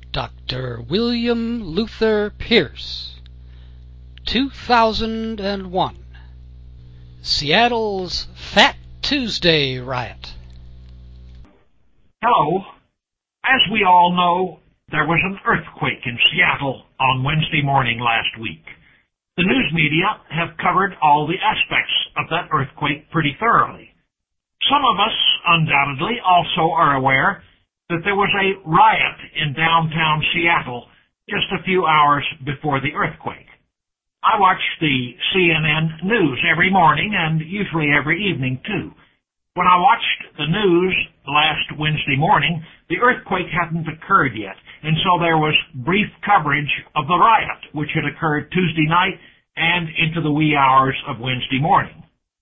Dr. William Luther Pierce, 2001. Seattle's Fat Tuesday Riot. Hello. As we all know, there was an earthquake in Seattle on Wednesday morning last week. The news media have covered all the aspects of that earthquake pretty thoroughly. Some of us, undoubtedly, also are aware that there was a riot in downtown Seattle just a few hours before the earthquake. I watch the CNN news every morning and usually every evening, too. When I watched the news last Wednesday morning, the earthquake hadn't occurred yet, and so there was brief coverage of the riot, which had occurred Tuesday night and into the wee hours of Wednesday morning.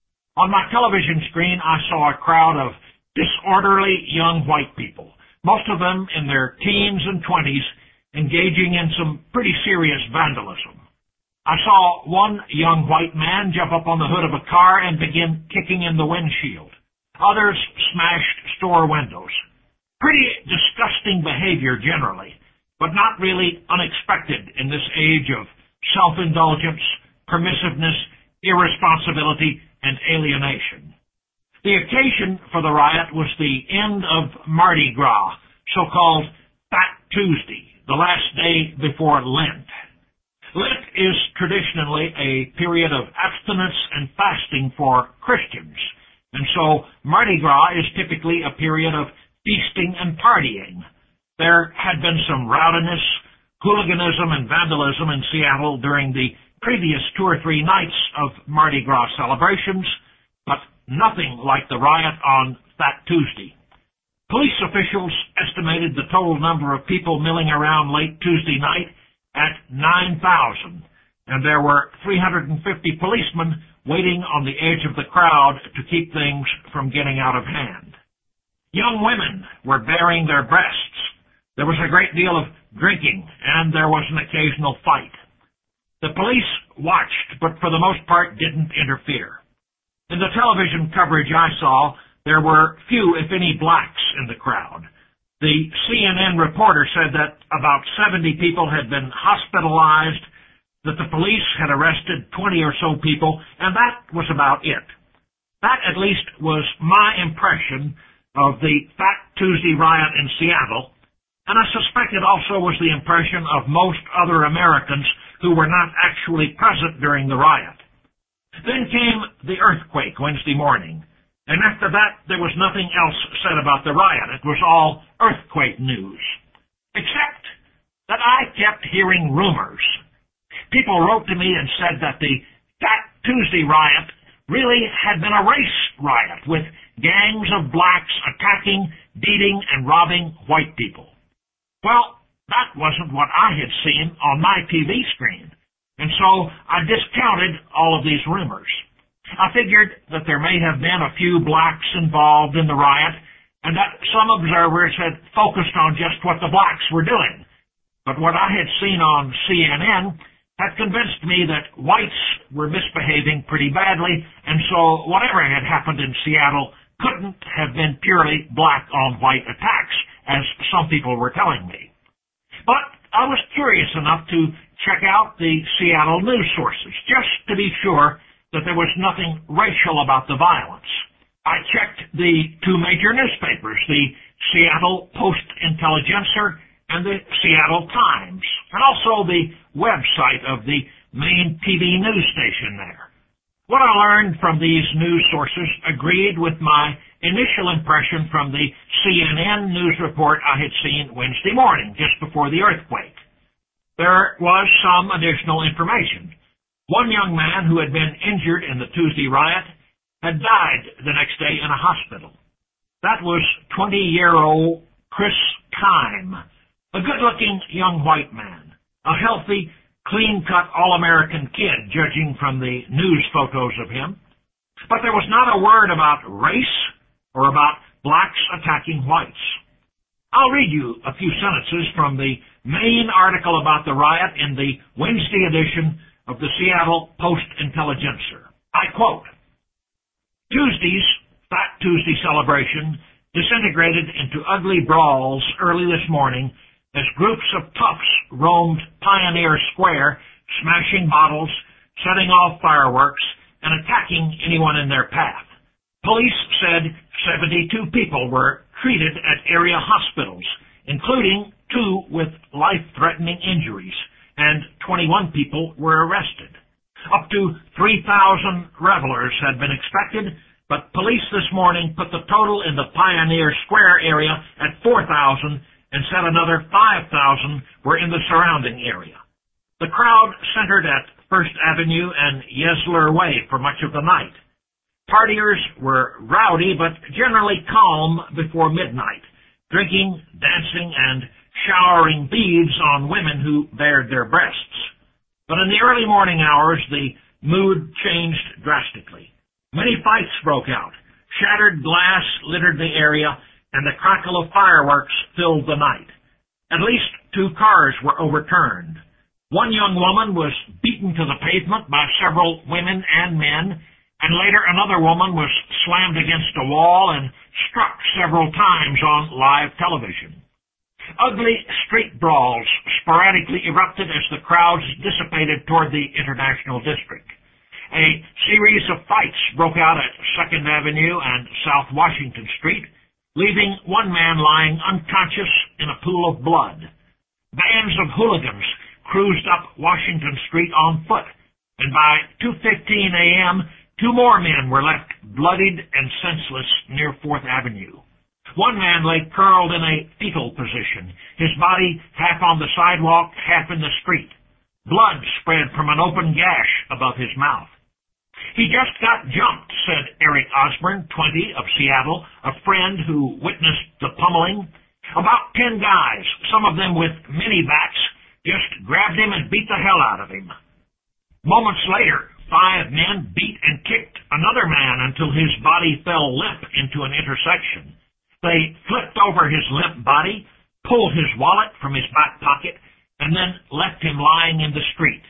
On my television screen, I saw a crowd of disorderly young white people, most of them in their teens and 20s, engaging in some pretty serious vandalism. I saw one young white man jump up on the hood of a car and begin kicking in the windshield. Others smashed store windows. Pretty disgusting behavior generally, but not really unexpected in this age of self-indulgence, permissiveness, irresponsibility, and alienation. The occasion for the riot was the end of Mardi Gras, so-called Fat Tuesday, the last day before Lent. Lent is traditionally a period of abstinence and fasting for Christians, and so Mardi Gras is typically a period of feasting and partying. There had been some rowdiness, hooliganism, and vandalism in Seattle during the previous 2 or 3 nights of Mardi Gras celebrations, but nothing like the riot on Fat Tuesday. Police officials estimated the total number of people milling around late Tuesday night at 9,000, and there were 350 policemen waiting on the edge of the crowd to keep things from getting out of hand. Young women were baring their breasts. There was a great deal of drinking, and there was an occasional fight. The police watched, but for the most part didn't interfere. In the television coverage I saw, there were few, if any, blacks in the crowd. The CNN reporter said that about 70 people had been hospitalized, that the police had arrested 20 or so people, and that was about it. That, at least, was my impression of the Fat Tuesday riot in Seattle, and I suspect it also was the impression of most other Americans who were not actually present during the riot. Then came the earthquake Wednesday morning, and after that there was nothing else said about the riot. It was all earthquake news, except that I kept hearing rumors. People wrote to me and said that the Fat Tuesday riot really had been a race riot with gangs of blacks attacking, beating, and robbing white people. Well, that wasn't what I had seen on my TV screen, and so I discounted all of these rumors. I figured that there may have been a few blacks involved in the riot, and that some observers had focused on just what the blacks were doing. But what I had seen on CNN had convinced me that whites were misbehaving pretty badly, and so whatever had happened in Seattle couldn't have been purely black-on-white attacks, as some people were telling me. But I was curious enough to check out the Seattle news sources, just to be sure that there was nothing racial about the violence. I checked the 2 major newspapers, the Seattle Post-Intelligencer and the Seattle Times, and also the website of the main TV news station there. What I learned from these news sources agreed with my initial impression from the CNN news report I had seen Wednesday morning, just before the earthquake. There was some additional information. One young man who had been injured in the Tuesday riot had died the next day in a hospital. That was 20-year-old Chris Kime, a good-looking young white man, a healthy, clean-cut, all-American kid, judging from the news photos of him. But there was not a word about race or about blacks attacking whites. I'll read you a few sentences from the main article about the riot in the Wednesday edition of the Seattle Post-Intelligencer. I quote, "Tuesday's Fat Tuesday celebration disintegrated into ugly brawls early this morning as groups of toughs roamed Pioneer Square, smashing bottles, setting off fireworks, and attacking anyone in their path. Police said 72 people were treated at area hospitals, including 2 with life-threatening injuries, and 21 people were arrested. Up to 3,000 revelers had been expected, but police this morning put the total in the Pioneer Square area at 4,000 and said another 5,000 were in the surrounding area. The crowd centered at First Avenue and Yesler Way for much of the night. Partiers were rowdy but generally calm before midnight, drinking, dancing, and showering beads on women who bared their breasts. But in the early morning hours, the mood changed drastically. Many fights broke out. Shattered glass littered the area, and the crackle of fireworks filled the night. At least 2 cars were overturned. One young woman was beaten to the pavement by several women and men, and later another woman was slammed against a wall and struck several times on live television. Ugly street brawls sporadically erupted as the crowds dissipated toward the International District. A series of fights broke out at 2nd Avenue and South Washington Street, leaving one man lying unconscious in a pool of blood. Bands of hooligans cruised up Washington Street on foot, and by 2:15 a.m., 2 more men were left bloodied and senseless near 4th Avenue. One man lay curled in a fetal position, his body half on the sidewalk, half in the street. Blood spread from an open gash above his mouth. "He just got jumped," said Eric Osborne, 20, of Seattle, a friend who witnessed the pummeling. "About 10 guys, some of them with mini bats, just grabbed him and beat the hell out of him." Moments later, 5 men beat and kicked another man until his body fell limp into an intersection. They flipped over his limp body, pulled his wallet from his back pocket, and then left him lying in the street.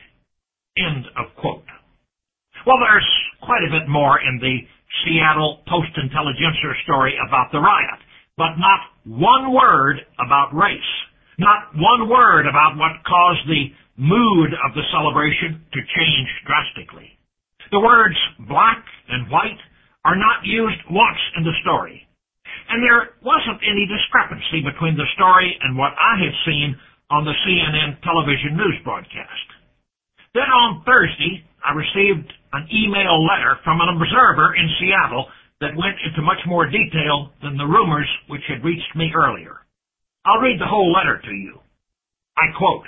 End of quote. Well, there's quite a bit more in the Seattle Post-Intelligencer story about the riot, but not one word about race. Not one word about what caused the mood of the celebration to change drastically. The words black and white are not used once in the story. And there wasn't any discrepancy between the story and what I had seen on the CNN television news broadcast. Then on Thursday, I received an email letter from an observer in Seattle that went into much more detail than the rumors which had reached me earlier. I'll read the whole letter to you. I quote,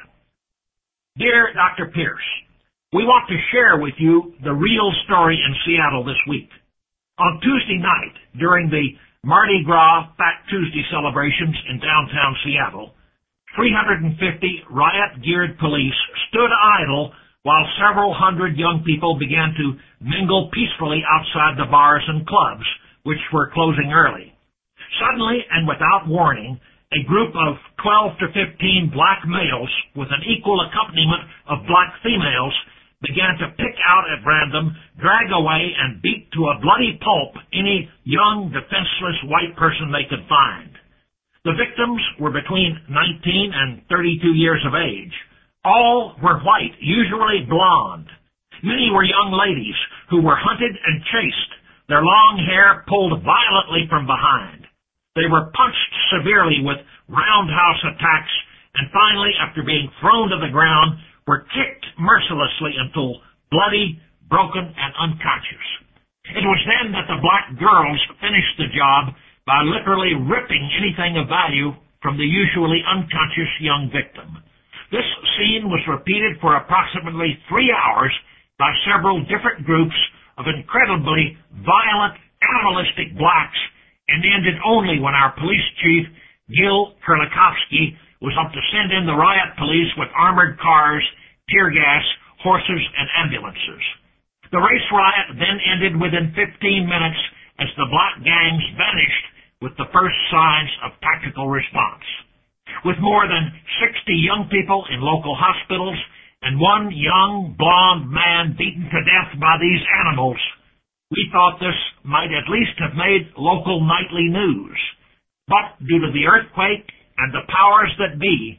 "Dear Dr. Pierce, we want to share with you the real story in Seattle this week. On Tuesday night, during the Mardi Gras Fat Tuesday celebrations in downtown Seattle, 350 riot-geared police stood idle while several hundred young people began to mingle peacefully outside the bars and clubs, which were closing early. Suddenly and without warning, a group of 12 to 15 black males with an equal accompaniment of black females began to pick out at random, drag away, and beat to a bloody pulp any young, defenseless white person they could find. The victims were between 19 and 32 years of age. All were white, usually blonde. Many were young ladies who were hunted and chased, their long hair pulled violently from behind. They were punched severely with roundhouse attacks, and finally, after being thrown to the ground, were kicked mercilessly until bloody, broken, and unconscious. It was then that the black girls finished the job by literally ripping anything of value from the usually unconscious young victim. This scene was repeated for approximately 3 hours by several different groups of incredibly violent, animalistic blacks, and ended only when our police chief, Gil Kurlikowski, was up to send in the riot police with armored cars, tear gas, horses, and ambulances. The race riot then ended within 15 minutes as the black gangs vanished with the first signs of tactical response. With more than 60 young people in local hospitals and one young blonde man beaten to death by these animals, we thought this might at least have made local nightly news. But due to the earthquake and the powers that be,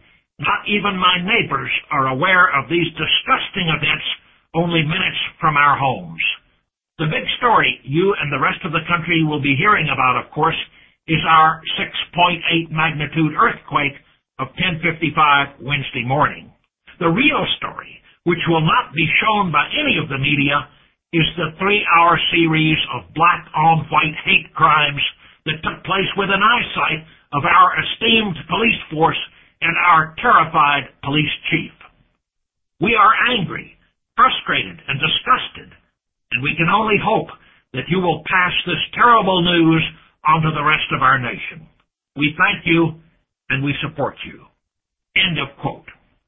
Not even my neighbors are aware of these disgusting events only minutes from our homes. The big story you and the rest of the country will be hearing about, of course, is our 6.8 magnitude earthquake of 10:55 Wednesday morning. The real story, which will not be shown by any of the media, is the 3-hour series of black-on-white hate crimes that took place within eyesight of our esteemed police force and our terrified police chief. We are angry, frustrated, and disgusted, and we can only hope that you will pass this terrible news on to the rest of our nation. We thank you, and we support you. End of quote.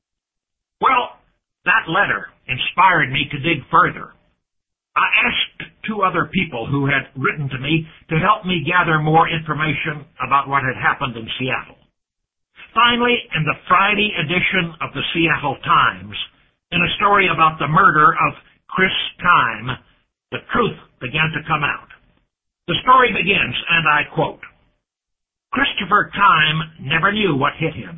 Well, that letter inspired me to dig further. I asked 2 other people who had written to me to help me gather more information about what had happened in Seattle. Finally, in the Friday edition of the Seattle Times, in a story about the murder of Chris Kime, the truth began to come out. The story begins, and I quote, "Christopher Kime never knew what hit him.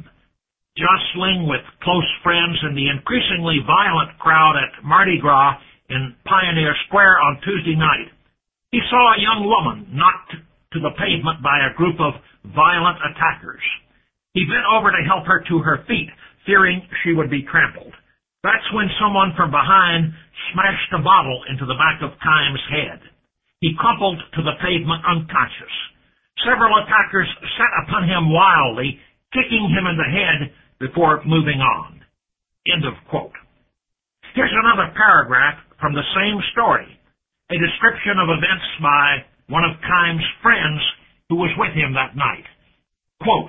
Jostling with close friends in the increasingly violent crowd at Mardi Gras in Pioneer Square on Tuesday night, he saw a young woman knocked to the pavement by a group of violent attackers. He bent over to help her to her feet, fearing she would be trampled. That's when someone from behind smashed a bottle into the back of Kime's head. He crumpled to the pavement unconscious. Several attackers set upon him wildly, kicking him in the head before moving on." End of quote. Here's another paragraph from the same story, a description of events by one of Kime's friends who was with him that night. Quote,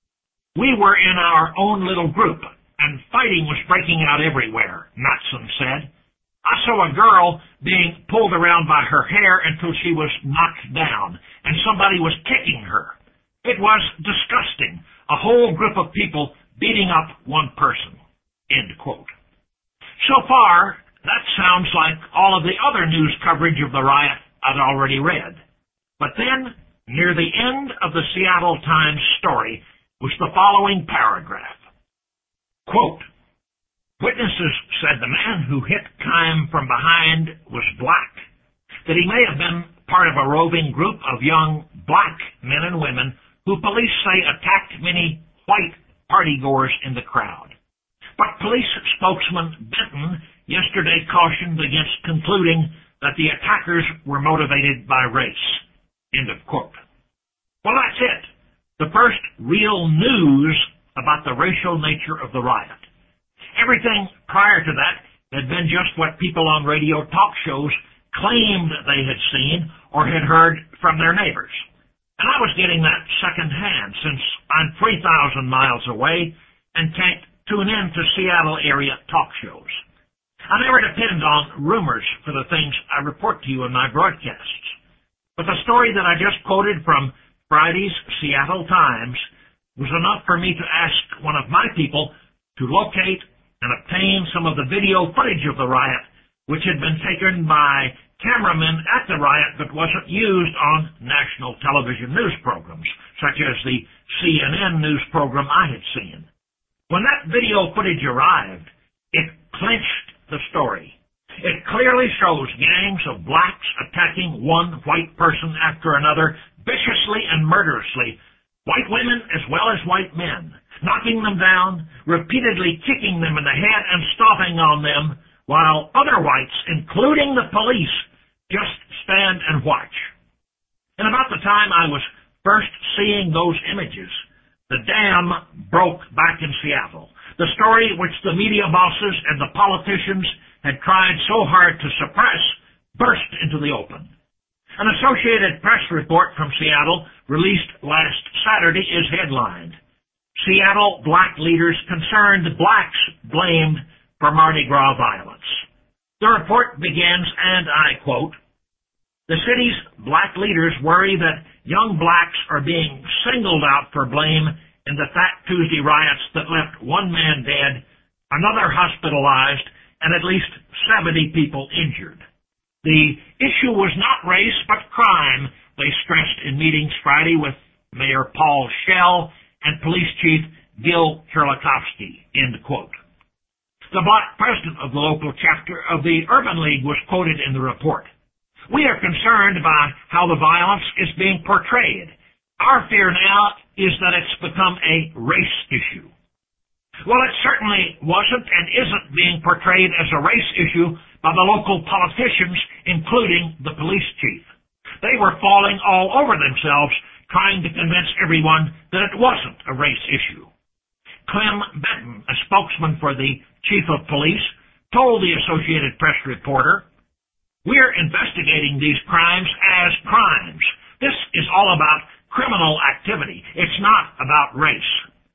"We were in our own little group, and fighting was breaking out everywhere," Knutson said. "I saw a girl being pulled around by her hair until she was knocked down, and somebody was kicking her. It was disgusting, a whole group of people beating up one person." End quote. So far, that sounds like all of the other news coverage of the riot I'd already read. But then, near the end of the Seattle Times story, was the following paragraph. Quote, "Witnesses said the man who hit Kime from behind was black, that he may have been part of a roving group of young black men and women who police say attacked many white partygoers in the crowd. But police spokesman Benton yesterday cautioned against concluding that the attackers were motivated by race." End of quote. Well, that's it. The first real news about the racial nature of the riot. Everything prior to that had been just what people on radio talk shows claimed they had seen or had heard from their neighbors. And I was getting that secondhand since I'm 3,000 miles away and can't tune in to Seattle area talk shows. I never depend on rumors for the things I report to you in my broadcasts. But the story that I just quoted from Friday's Seattle Times was enough for me to ask one of my people to locate and obtain some of the video footage of the riot, which had been taken by cameramen at the riot but wasn't used on national television news programs, such as the CNN news program I had seen. When that video footage arrived, it clinched the story. It clearly shows gangs of blacks attacking one white person after another, viciously and murderously, white women as well as white men, knocking them down, repeatedly kicking them in the head and stomping on them, while other whites, including the police, just stand and watch. And about the time I was first seeing those images, the dam broke back in Seattle. The story which the media bosses and the politicians had tried so hard to suppress burst into the open. An Associated Press report from Seattle, released last Saturday, is headlined, "Seattle Black Leaders Concerned Blacks Blamed for Mardi Gras Violence." The report begins, and I quote, "The city's black leaders worry that young blacks are being singled out for blame in the Fat Tuesday riots that left one man dead, another hospitalized, and at least 70 people injured. The issue was not race, but crime," they stressed in meetings Friday with Mayor Paul Schell and Police Chief Gil Herlikovsky, end quote. The black president of the local chapter of the Urban League was quoted in the report. We are concerned by how the violence is being portrayed. Our fear now is that it's become a race issue. Well, it certainly wasn't and isn't being portrayed as a race issue by the local politicians, including the police chief. They were falling all over themselves trying to convince everyone that it wasn't a race issue. Clem Benton, a spokesman for the chief of police, told the Associated Press reporter, "We're investigating these crimes as crimes. This is all about criminal activity. It's not about race."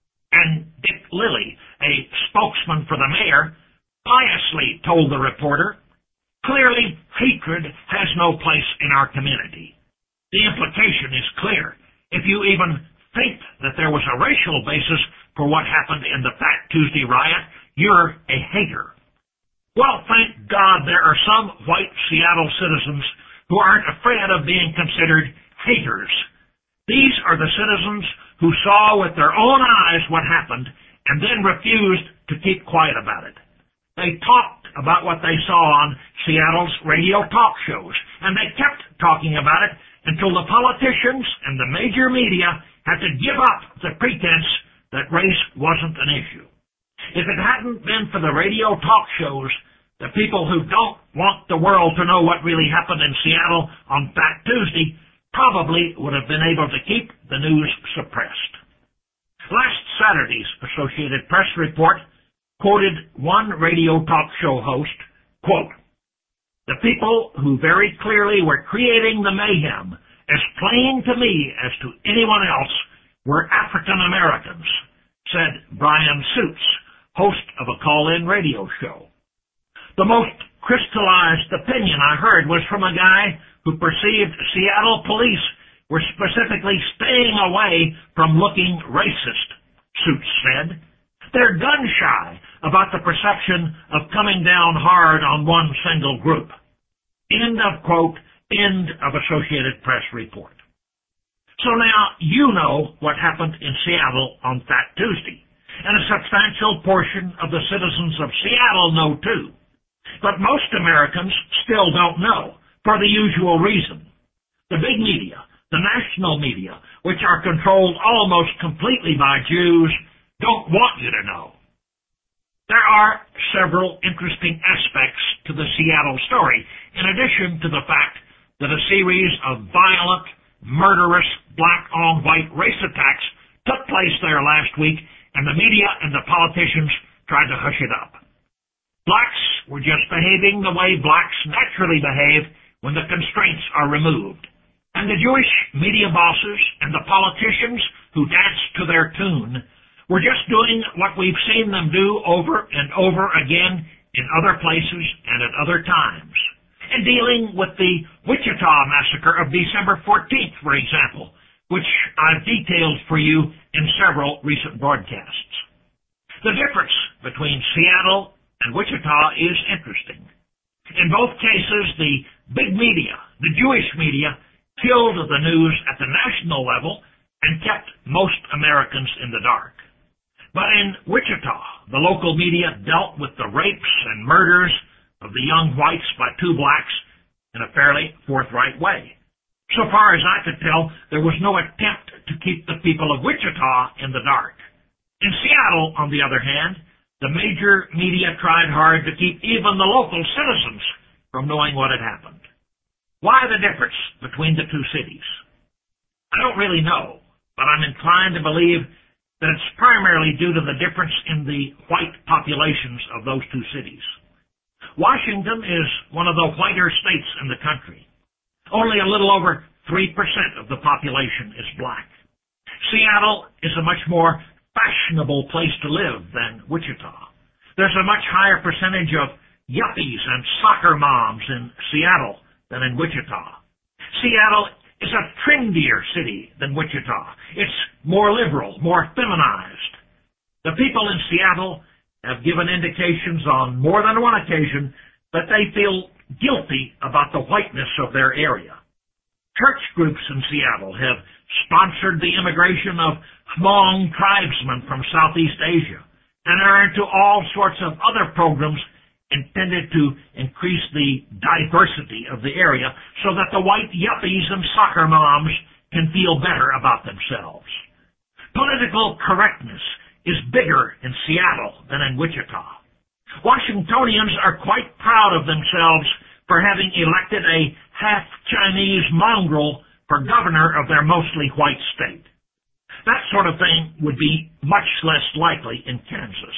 And Dick Lilly, a spokesman for the mayor, piously told the reporter, "Clearly, hatred has no place in our community. The implication is clear. If you even think that there was a racial basis for what happened in the Fat Tuesday riot, you're a hater." Well, thank God there are some white Seattle citizens who aren't afraid of being considered haters. These are the citizens who saw with their own eyes what happened and then refused to keep quiet about it. They talked about what they saw on Seattle's radio talk shows, and they kept talking about it until the politicians and the major media had to give up the pretense that race wasn't an issue. If it hadn't been for the radio talk shows, the people who don't want the world to know what really happened in Seattle on Fat Tuesday probably would have been able to keep the news suppressed. Last Saturday's Associated Press report quoted one radio talk show host, quote, "The people who very clearly were creating the mayhem, as plain to me as to anyone else, were African Americans," said Brian Suits, host of a call-in radio show. The most crystallized opinion I heard was from a guy who perceived Seattle police were specifically staying away from looking racist, Suits said. They're gun-shy about the perception of coming down hard on one single group. End of quote, end of Associated Press report. So now you know what happened in Seattle on Fat Tuesday, and a substantial portion of the citizens of Seattle know too. But most Americans still don't know, for the usual reason. The big media, the national media, which are controlled almost completely by Jews, don't want you to know. There are several interesting aspects to the Seattle story, in addition to the fact that a series of violent, murderous, black-on-white race attacks took place there last week, and the media and the politicians tried to hush it up. Blacks were just behaving the way blacks naturally behave when the constraints are removed. And the Jewish media bosses and the politicians who danced to their tune were just doing what we've seen them do over and over again in other places and at other times. And dealing with the Wichita massacre of December 14th, for example, which I've detailed for you in several recent broadcasts. The difference between Seattle and Wichita is interesting. In both cases, the big media, the Jewish media, killed the news at the national level and kept most Americans in the dark. But in Wichita, the local media dealt with the rapes and murders of the young whites by two blacks in a fairly forthright way. So far as I could tell, there was no attempt to keep the people of Wichita in the dark. In Seattle, on the other hand, the major media tried hard to keep even the local citizens from knowing what had happened. Why the difference between the two cities? I don't really know, but I'm inclined to believe that it's primarily due to the difference in the white populations of those two cities. Washington is one of the whiter states in the country. Only a little over 3% of the population is black. Seattle is a much more fashionable place to live than Wichita. There's a much higher percentage of yuppies and soccer moms in Seattle than in Wichita. Seattle is a trendier city than Wichita. It's more liberal, more feminized. The people in Seattle have given indications on more than one occasion that they feel guilty about the whiteness of their area. church groups in Seattle have sponsored the immigration of Hmong tribesmen from Southeast Asia and are into all sorts of other programs intended to increase the diversity of the area so that the white yuppies and soccer moms can feel better about themselves. Political correctness is bigger in Seattle than in Wichita. Washingtonians are quite proud of themselves for having elected a half-Chinese mongrel for governor of their mostly white state. That sort of thing would be much less likely in Kansas.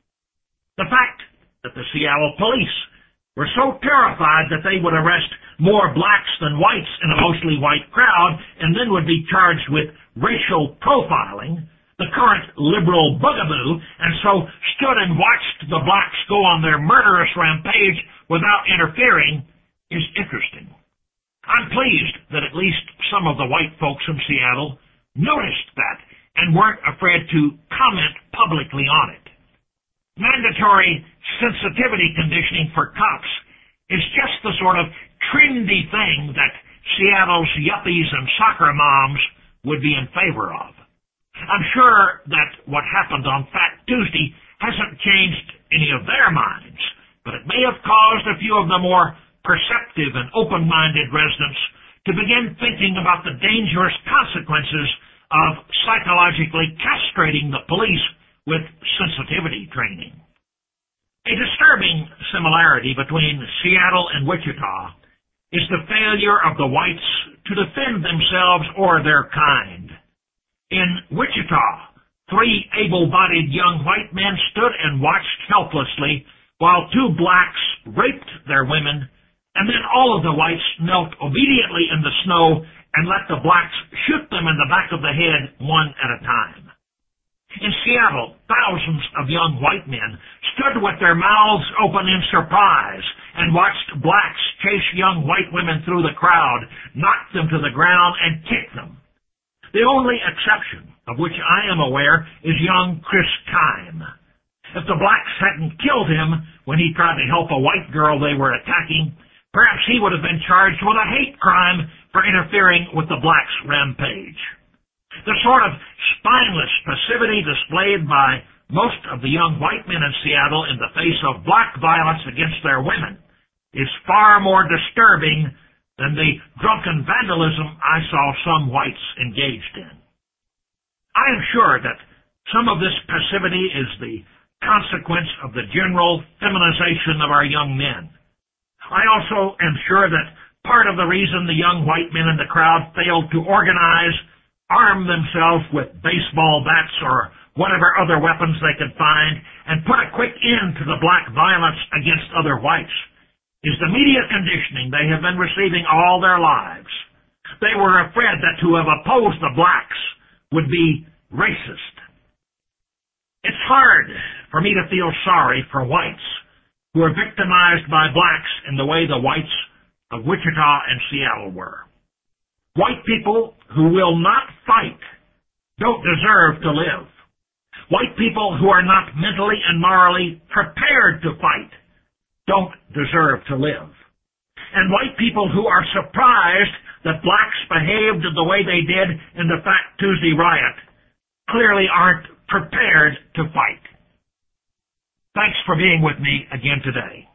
The fact that the Seattle police were so terrified that they would arrest more blacks than whites in a mostly white crowd and then would be charged with racial profiling, the current liberal bugaboo, and so stood and watched the blacks go on their murderous rampage without interfering, is interesting. I'm pleased that at least some of the white folks in Seattle noticed that and weren't afraid to comment publicly on it. Mandatory sensitivity conditioning for cops is just the sort of trendy thing that Seattle's yuppies and soccer moms would be in favor of. I'm sure that what happened on Fat Tuesday hasn't changed any of their minds, but it may have caused a few of the more perceptive and open-minded residents to begin thinking about the dangerous consequences of psychologically castrating the police with sensitivity training. A disturbing similarity between Seattle and Wichita is the failure of the whites to defend themselves or their kind. In Wichita, 3 able-bodied young white men stood and watched helplessly while 2 blacks raped their women, and then all of the whites knelt obediently in the snow and let the blacks shoot them in the back of the head one at a time. In Seattle, thousands of young white men stood with their mouths open in surprise and watched blacks chase young white women through the crowd, knock them to the ground, and kick them. The only exception of which I am aware is young Chris Kime. If the blacks hadn't killed him when he tried to help a white girl they were attacking, perhaps he would have been charged with a hate crime for interfering with the blacks' rampage. The sort of spineless passivity displayed by most of the young white men in Seattle in the face of black violence against their women is far more disturbing than the drunken vandalism I saw some whites engaged in. I am sure that some of this passivity is the consequence of the general feminization of our young men. I also am sure that part of the reason the young white men in the crowd failed to organize, arm themselves with baseball bats or whatever other weapons they could find, and put a quick end to the black violence against other whites is the media conditioning they have been receiving all their lives. They were afraid that to have opposed the blacks would be racist. It's hard for me to feel sorry for whites who are victimized by blacks in the way the whites of Wichita and Seattle were. White people who will not fight don't deserve to live. White people who are not mentally and morally prepared to fight don't deserve to live. And white people who are surprised that blacks behaved the way they did in the Fat Tuesday riot clearly aren't prepared to fight. Thanks for being with me again today.